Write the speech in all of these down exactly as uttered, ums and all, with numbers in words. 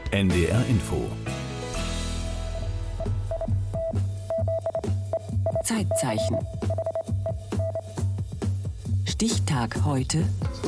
N D R Info. Zeitzeichen. Stichtag heute.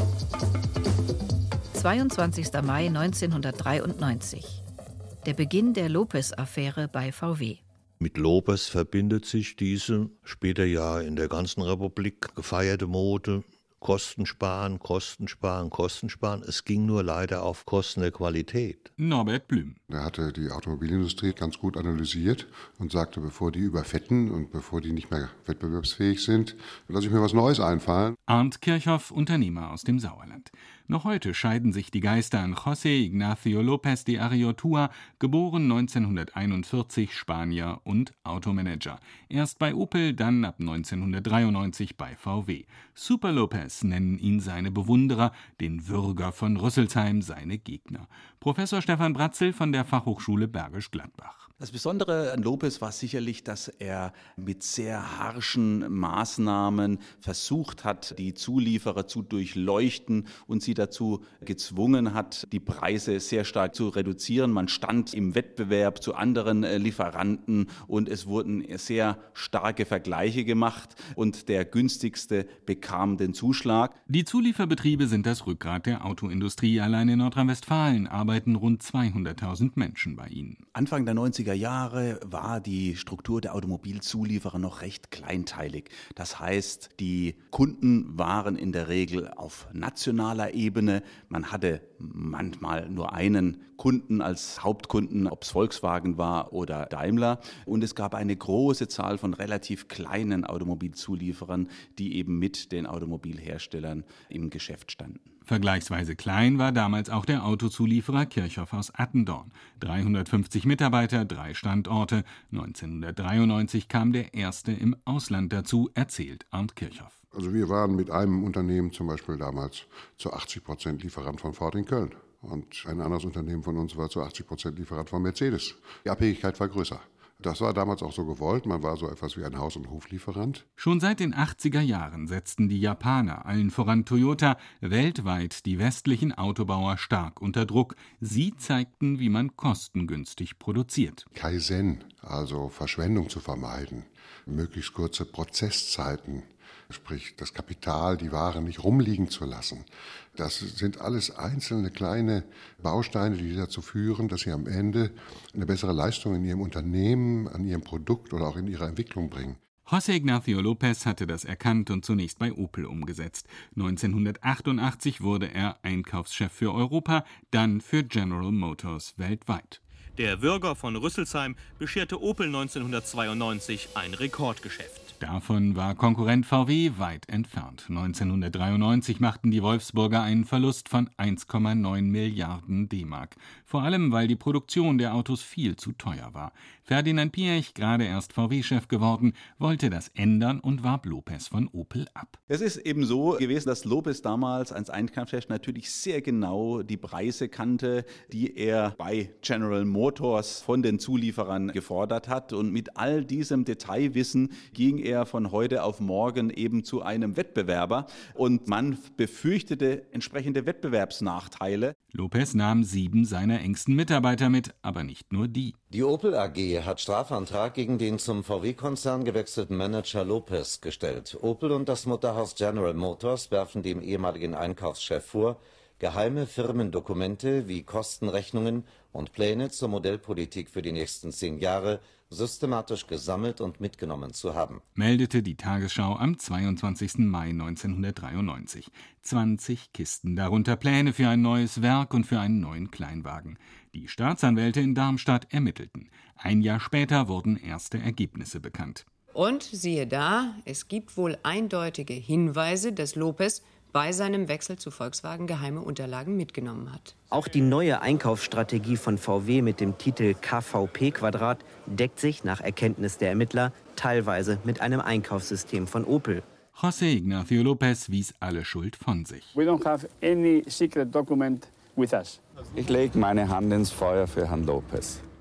zweiundzwanzigster Mai neunzehnhundertdreiundneunzig. Der Beginn der Lopez-Affäre bei V W. Mit Lopez verbindet sich diese später ja in der ganzen Republik gefeierte Mode. Kosten sparen, Kosten sparen, Kosten sparen. Es ging nur leider auf Kosten der Qualität. Norbert Blüm. Er hatte die Automobilindustrie ganz gut analysiert und sagte, bevor die überfetten und bevor die nicht mehr wettbewerbsfähig sind, lasse ich mir was Neues einfallen. Arndt Kirchhoff, Unternehmer aus dem Sauerland. Noch heute scheiden sich die Geister an José Ignacio López de Ariotua, geboren neunzehnhunderteinundvierzig, Spanier und Automanager. Erst bei Opel, dann ab neunzehnhundertdreiundneunzig bei V W. Super López nennen ihn seine Bewunderer, den Würger von Rüsselsheim seine Gegner. Professor Stefan Bratzel von der Fachhochschule Bergisch Gladbach. Das Besondere an Lopez war sicherlich, dass er mit sehr harschen Maßnahmen versucht hat, die Zulieferer zu durchleuchten und sie dazu gezwungen hat, die Preise sehr stark zu reduzieren. Man stand im Wettbewerb zu anderen Lieferanten und es wurden sehr starke Vergleiche gemacht und der günstigste bekam den Zuschlag. Die Zulieferbetriebe sind das Rückgrat der Autoindustrie. Allein in Nordrhein-Westfalen arbeiten rund zweihunderttausend Menschen bei ihnen. Anfang der neunziger Jahre war die Struktur der Automobilzulieferer noch recht kleinteilig. Das heißt, die Kunden waren in der Regel auf nationaler Ebene. Man hatte manchmal nur einen Kunden als Hauptkunden, ob es Volkswagen war oder Daimler. Und es gab eine große Zahl von relativ kleinen Automobilzulieferern, die eben mit den Automobilherstellern im Geschäft standen. Vergleichsweise klein war damals auch der Autozulieferer Kirchhoff aus Attendorn. dreihundertfünfzig Mitarbeiter, drei Standorte. neunzehnhundertdreiundneunzig kam der erste im Ausland dazu, erzählt Arndt Kirchhoff. Also wir waren mit einem Unternehmen zum Beispiel damals zu achtzig Prozent Lieferant von Ford in Köln. Und ein anderes Unternehmen von uns war zu achtzig Prozent Lieferant von Mercedes. Die Abhängigkeit war größer. Das war damals auch so gewollt. Man war so etwas wie ein Haus- und Hoflieferant. Schon seit den achtziger Jahren setzten die Japaner, allen voran Toyota, weltweit die westlichen Autobauer stark unter Druck. Sie zeigten, wie man kostengünstig produziert. Kaizen, also Verschwendung zu vermeiden, möglichst kurze Prozesszeiten, sprich das Kapital, die Waren nicht rumliegen zu lassen. Das sind alles einzelne kleine Bausteine, die dazu führen, dass sie am Ende eine bessere Leistung in ihrem Unternehmen, an ihrem Produkt oder auch in ihrer Entwicklung bringen. José Ignacio López hatte das erkannt und zunächst bei Opel umgesetzt. neunzehnhundertachtundachtzig wurde er Einkaufschef für Europa, dann für General Motors weltweit. Der Würger von Rüsselsheim bescherte Opel neunzehnhundertzweiundneunzig ein Rekordgeschäft. Davon war Konkurrent V W weit entfernt. neunzehnhundertdreiundneunzig machten die Wolfsburger einen Verlust von eins Komma neun Milliarden D-Mark. Vor allem, weil die Produktion der Autos viel zu teuer war. Ferdinand Piëch, gerade erst V W-Chef geworden, wollte das ändern und warb López von Opel ab. Es ist eben so gewesen, dass López damals als Einkaufschef natürlich sehr genau die Preise kannte, die er bei General Motors von den Zulieferern gefordert hat. Und mit all diesem Detailwissen ging er von heute auf morgen eben zu einem Wettbewerber. Und man befürchtete entsprechende Wettbewerbsnachteile. López nahm sieben seiner engsten Mitarbeiter mit, aber nicht nur die. Die Opel A G hat Strafantrag gegen den zum V W-Konzern gewechselten Manager López gestellt. Opel und das Mutterhaus General Motors werfen dem ehemaligen Einkaufschef vor, geheime Firmendokumente wie Kostenrechnungen und Pläne zur Modellpolitik für die nächsten zehn Jahre systematisch gesammelt und mitgenommen zu haben, meldete die Tagesschau am zweiundzwanzigsten Mai neunzehnhundertdreiundneunzig. zwanzig Kisten, darunter Pläne für ein neues Werk und für einen neuen Kleinwagen. Die Staatsanwälte in Darmstadt ermittelten. Ein Jahr später wurden erste Ergebnisse bekannt. Und siehe da, es gibt wohl eindeutige Hinweise, dass López bei seinem Wechsel zu Volkswagen geheime Unterlagen mitgenommen hat. Auch die neue Einkaufsstrategie von V W mit dem Titel K V P-Quadrat deckt sich nach Erkenntnis der Ermittler teilweise mit einem Einkaufssystem von Opel. José Ignacio López wies alle Schuld von sich. We don't have any secret document with us. Ich lege meine Hand ins Feuer für Herrn López.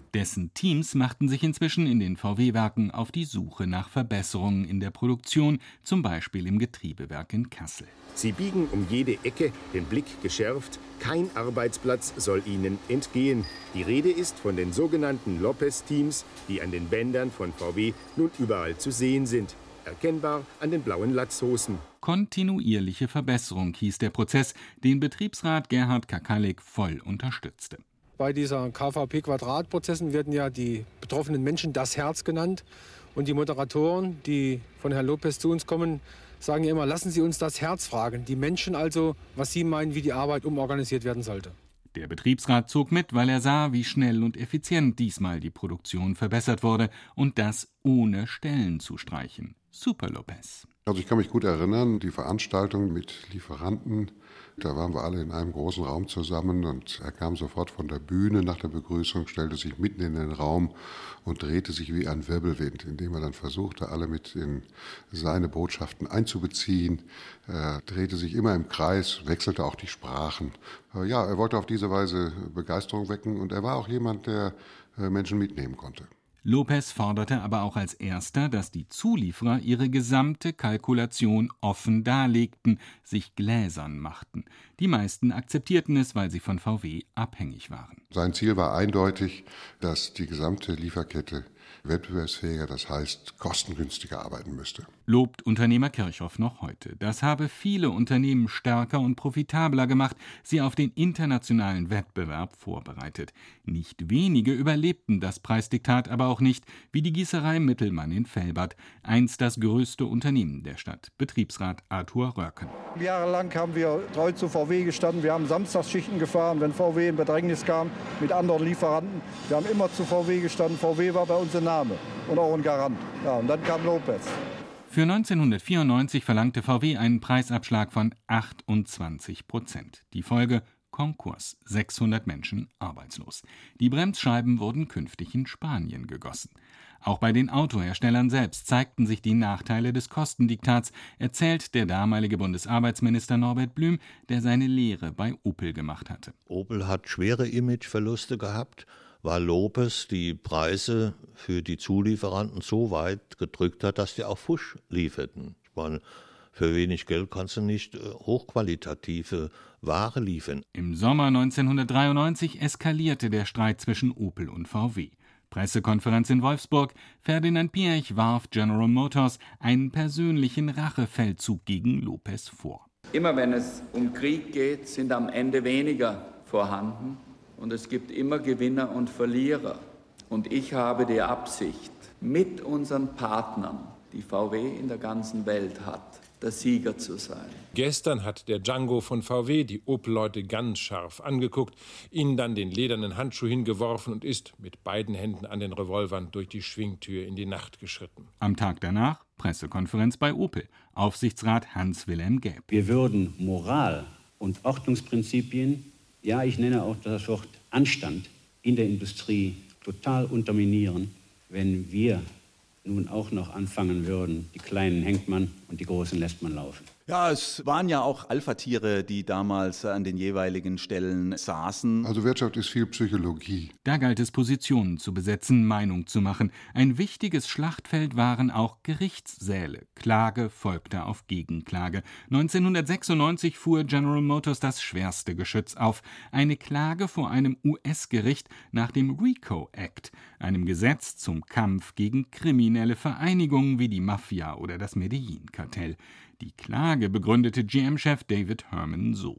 Dessen Teams machten sich inzwischen in den V W-Werken auf die Suche nach Verbesserungen in der Produktion, zum Beispiel im Getriebewerk in Kassel. Sie biegen um jede Ecke, den Blick geschärft. Kein Arbeitsplatz soll ihnen entgehen. Die Rede ist von den sogenannten Lopez-Teams, die an den Bändern von V W nun überall zu sehen sind. Erkennbar an den blauen Latzhosen. Kontinuierliche Verbesserung hieß der Prozess, den Betriebsrat Gerhard Kakalik voll unterstützte. Bei dieser K V P-Quadrat-Prozessen werden ja die betroffenen Menschen das Herz genannt. Und die Moderatoren, die von Herrn Lopez zu uns kommen, sagen ja immer, lassen Sie uns das Herz fragen. Die Menschen also, was sie meinen, wie die Arbeit umorganisiert werden sollte. Der Betriebsrat zog mit, weil er sah, wie schnell und effizient diesmal die Produktion verbessert wurde. Und das ohne Stellen zu streichen. Super Lopez. Also ich kann mich gut erinnern, die Veranstaltung mit Lieferanten, da waren wir alle in einem großen Raum zusammen und er kam sofort von der Bühne nach der Begrüßung, stellte sich mitten in den Raum und drehte sich wie ein Wirbelwind, indem er dann versuchte, alle mit in seine Botschaften einzubeziehen. Er drehte sich immer im Kreis, wechselte auch die Sprachen. Ja, er wollte auf diese Weise Begeisterung wecken und er war auch jemand, der Menschen mitnehmen konnte. Lopez forderte aber auch als Erster, dass die Zulieferer ihre gesamte Kalkulation offen darlegten, sich gläsern machten. Die meisten akzeptierten es, weil sie von V W abhängig waren. Sein Ziel war eindeutig, dass die gesamte Lieferkette wettbewerbsfähiger, das heißt kostengünstiger arbeiten müsste. Lobt Unternehmer Kirchhoff noch heute. Das habe viele Unternehmen stärker und profitabler gemacht, sie auf den internationalen Wettbewerb vorbereitet. Nicht wenige überlebten das Preisdiktat aber auch nicht, wie die Gießerei Mittelmann in Velbert, einst das größte Unternehmen der Stadt. Betriebsrat Arthur Röhrken. Jahrelang haben wir treu zu V W gestanden. Wir haben Samstagsschichten gefahren, wenn V W in Bedrängnis kam mit anderen Lieferanten. Wir haben immer zu V W gestanden. V W war bei uns ein Name und auch ein Garant. Ja, und dann kam Lopez. Für neunzehnhundertvierundneunzig verlangte V W einen Preisabschlag von achtundzwanzig Prozent. Die Folge: Konkurs, sechshundert Menschen arbeitslos. Die Bremsscheiben wurden künftig in Spanien gegossen. Auch bei den Autoherstellern selbst zeigten sich die Nachteile des Kostendiktats, erzählt der damalige Bundesarbeitsminister Norbert Blüm, der seine Lehre bei Opel gemacht hatte. Opel hat schwere Imageverluste gehabt, weil Lopez die Preise für die Zulieferanten so weit gedrückt hat, dass die auch Fusch lieferten. Ich meine, für wenig Geld kannst du nicht hochqualitative Ware liefern. Im Sommer neunzehnhundertdreiundneunzig eskalierte der Streit zwischen Opel und V W. Pressekonferenz in Wolfsburg. Ferdinand Piëch warf General Motors einen persönlichen Rachefeldzug gegen Lopez vor. Immer wenn es um Krieg geht, sind am Ende weniger vorhanden. Und es gibt immer Gewinner und Verlierer. Und ich habe die Absicht, mit unseren Partnern, die V W in der ganzen Welt hat, der Sieger zu sein. Gestern hat der Django von V W die Opel-Leute ganz scharf angeguckt, ihnen dann den ledernen Handschuh hingeworfen und ist mit beiden Händen an den Revolvern durch die Schwingtür in die Nacht geschritten. Am Tag danach Pressekonferenz bei Opel. Aufsichtsrat Hans-Wilhelm Gaeb. Wir würden Moral und Ordnungsprinzipien, ja, ich nenne auch das Wort Anstand, in der Industrie total unterminieren, wenn wir nun auch noch anfangen würden, die Kleinen hängt man und die Großen lässt man laufen. Ja, es waren ja auch Alpha-Tiere, die damals an den jeweiligen Stellen saßen. Also Wirtschaft ist viel Psychologie. Da galt es, Positionen zu besetzen, Meinung zu machen. Ein wichtiges Schlachtfeld waren auch Gerichtssäle. Klage folgte auf Gegenklage. neunzehnhundertsechsundneunzig fuhr General Motors das schwerste Geschütz auf. Eine Klage vor einem U S-Gericht nach dem RICO Act, einem Gesetz zum Kampf gegen kriminelle Vereinigungen wie die Mafia oder das Medellin-Kartell. Die Klage begründete G M-Chef David Herman so.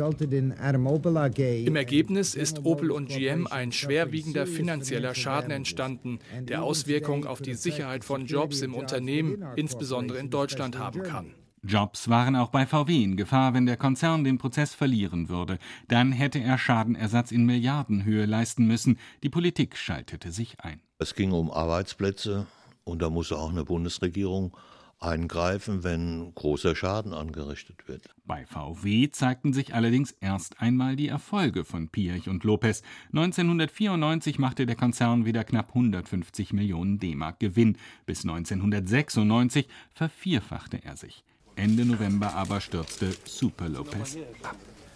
Im Ergebnis ist Opel und G M ein schwerwiegender finanzieller Schaden entstanden, der Auswirkungen auf die Sicherheit von Jobs im Unternehmen, insbesondere in Deutschland, haben kann. Jobs waren auch bei V W in Gefahr, wenn der Konzern den Prozess verlieren würde. Dann hätte er Schadenersatz in Milliardenhöhe leisten müssen. Die Politik schaltete sich ein. Es ging um Arbeitsplätze und da musste auch eine Bundesregierung eingreifen, wenn großer Schaden angerichtet wird. Bei V W zeigten sich allerdings erst einmal die Erfolge von Piëch und Lopez. neunzehnhundertvierundneunzig machte der Konzern wieder knapp hundertfünfzig Millionen D-Mark Gewinn. Bis neunzehnhundertsechsundneunzig vervierfachte er sich. Ende November aber stürzte Super Lopez ab.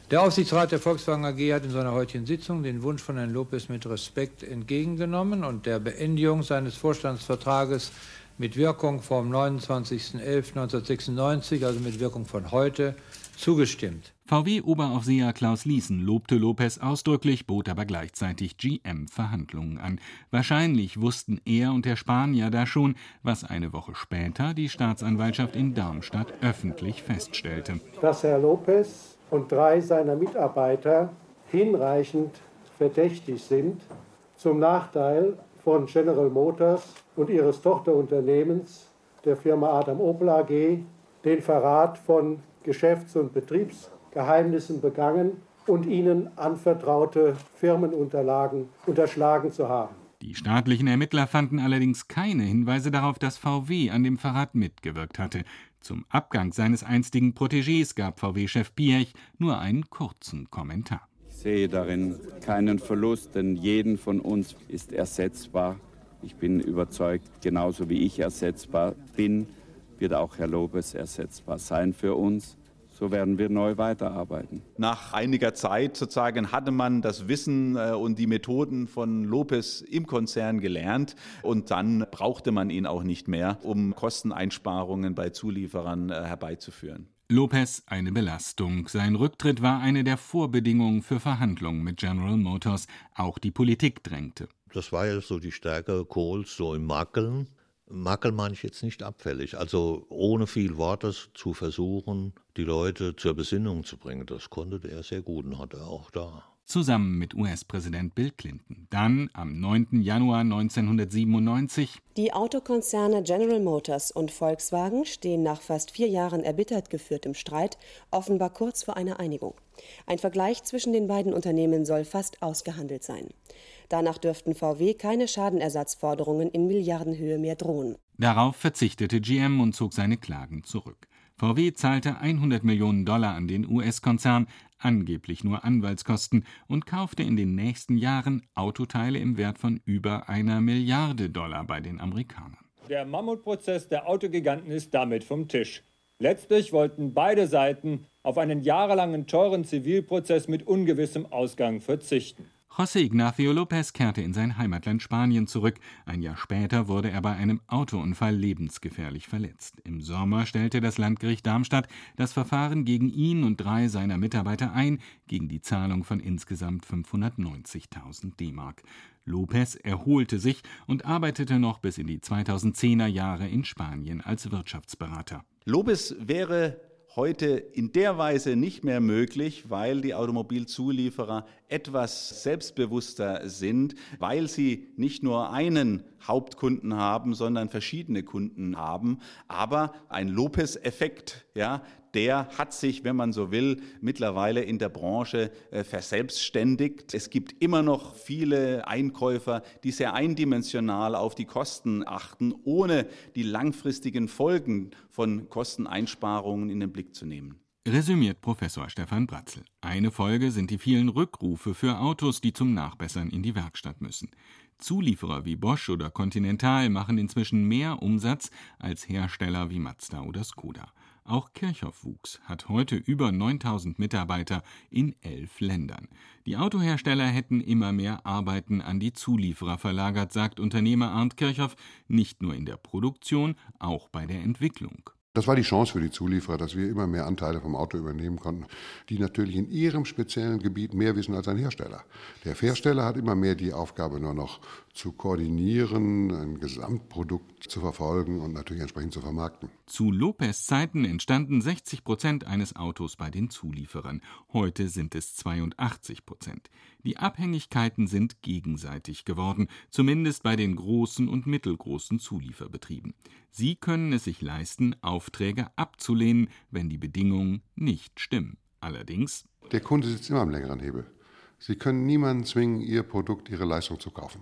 Der Aufsichtsrat der Volkswagen A G hat in seiner heutigen Sitzung den Wunsch von Herrn Lopez mit Respekt entgegengenommen und der Beendigung seines Vorstandsvertrages mit Wirkung vom neunundzwanzigsten elften neunzehnhundertsechsundneunzig, also mit Wirkung von heute, zugestimmt. V W-Oberaufseher Klaus Ließen lobte Lopez ausdrücklich, bot aber gleichzeitig G M Verhandlungen an. Wahrscheinlich wussten er und der Spanier da schon, was eine Woche später die Staatsanwaltschaft in Darmstadt öffentlich feststellte. Dass Herr Lopez und drei seiner Mitarbeiter hinreichend verdächtig sind, zum Nachteil von General Motors und ihres Tochterunternehmens, der Firma Adam Opel A G, den Verrat von Geschäfts- und Betriebsgeheimnissen begangen und ihnen anvertraute Firmenunterlagen unterschlagen zu haben. Die staatlichen Ermittler fanden allerdings keine Hinweise darauf, dass V W an dem Verrat mitgewirkt hatte. Zum Abgang seines einstigen Protégés gab V W-Chef Piech nur einen kurzen Kommentar. Ich sehe darin keinen Verlust, denn jeden von uns ist ersetzbar. Ich bin überzeugt, genauso wie ich ersetzbar bin, wird auch Herr Lopez ersetzbar sein für uns. So werden wir neu weiterarbeiten. Nach einiger Zeit sozusagen hatte man das Wissen und die Methoden von Lopez im Konzern gelernt und dann brauchte man ihn auch nicht mehr, um Kosteneinsparungen bei Zulieferern herbeizuführen. Lopez eine Belastung. Sein Rücktritt war eine der Vorbedingungen für Verhandlungen mit General Motors. Auch die Politik drängte. Das war ja so die Stärke Kohls, so im Makeln. Makel meine ich jetzt nicht abfällig, also ohne viel Wortes zu versuchen, die Leute zur Besinnung zu bringen. Das konnte er sehr gut und hat er auch da. Zusammen mit U S-Präsident Bill Clinton. Dann, am neunten Januar neunzehnhundertsiebenundneunzig. Die Autokonzerne General Motors und Volkswagen stehen nach fast vier Jahren erbittert geführtem Streit offenbar kurz vor einer Einigung. Ein Vergleich zwischen den beiden Unternehmen soll fast ausgehandelt sein. Danach dürften V W keine Schadenersatzforderungen in Milliardenhöhe mehr drohen. Darauf verzichtete G M und zog seine Klagen zurück. V W zahlte hundert Millionen Dollar an den U S-Konzern, angeblich nur Anwaltskosten, und kaufte in den nächsten Jahren Autoteile im Wert von über einer Milliarde Dollar bei den Amerikanern. Der Mammutprozess der Autogiganten ist damit vom Tisch. Letztlich wollten beide Seiten auf einen jahrelangen teuren Zivilprozess mit ungewissem Ausgang verzichten. José Ignacio López kehrte in sein Heimatland Spanien zurück. Ein Jahr später wurde er bei einem Autounfall lebensgefährlich verletzt. Im Sommer stellte das Landgericht Darmstadt das Verfahren gegen ihn und drei seiner Mitarbeiter ein, gegen die Zahlung von insgesamt fünfhundertneunzigtausend D-Mark. López erholte sich und arbeitete noch bis in die zweitausendzehner Jahre in Spanien als Wirtschaftsberater. López wäre heute in der Weise nicht mehr möglich, weil die Automobilzulieferer etwas selbstbewusster sind, weil sie nicht nur einen Hauptkunden haben, sondern verschiedene Kunden haben. Aber ein López-Effekt, ja, der hat sich, wenn man so will, mittlerweile in der Branche äh, verselbstständigt. Es gibt immer noch viele Einkäufer, die sehr eindimensional auf die Kosten achten, ohne die langfristigen Folgen von Kosteneinsparungen in den Blick zu nehmen. Resümiert Professor Stefan Bratzel. Eine Folge sind die vielen Rückrufe für Autos, die zum Nachbessern in die Werkstatt müssen. Zulieferer wie Bosch oder Continental machen inzwischen mehr Umsatz als Hersteller wie Mazda oder Skoda. Auch Kirchhoff wuchs, hat heute über neuntausend Mitarbeiter in elf Ländern. Die Autohersteller hätten immer mehr Arbeiten an die Zulieferer verlagert, sagt Unternehmer Arndt Kirchhoff, nicht nur in der Produktion, auch bei der Entwicklung. Das war die Chance für die Zulieferer, dass wir immer mehr Anteile vom Auto übernehmen konnten, die natürlich in ihrem speziellen Gebiet mehr wissen als ein Hersteller. Der Hersteller hat immer mehr die Aufgabe, nur noch zu koordinieren, ein Gesamtprodukt zu verfolgen und natürlich entsprechend zu vermarkten. Zu López Zeiten entstanden sechzig Prozent eines Autos bei den Zulieferern. Heute sind es zweiundachtzig Prozent. Die Abhängigkeiten sind gegenseitig geworden, zumindest bei den großen und mittelgroßen Zulieferbetrieben. Sie können es sich leisten, Aufträge abzulehnen, wenn die Bedingungen nicht stimmen. Allerdings: Der Kunde sitzt immer am längeren Hebel. Sie können niemanden zwingen, Ihr Produkt, Ihre Leistung zu kaufen.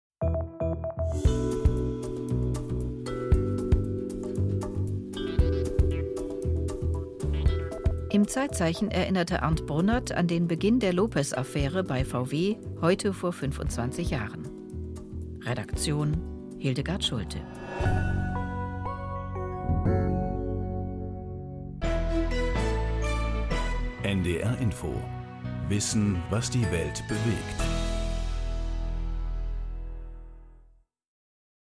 Im Zeitzeichen erinnerte Arndt Brunnert an den Beginn der López-Affäre bei V W, heute vor fünfundzwanzig Jahren. Redaktion Hildegard Schulte. N D R Info. Wissen, was die Welt bewegt.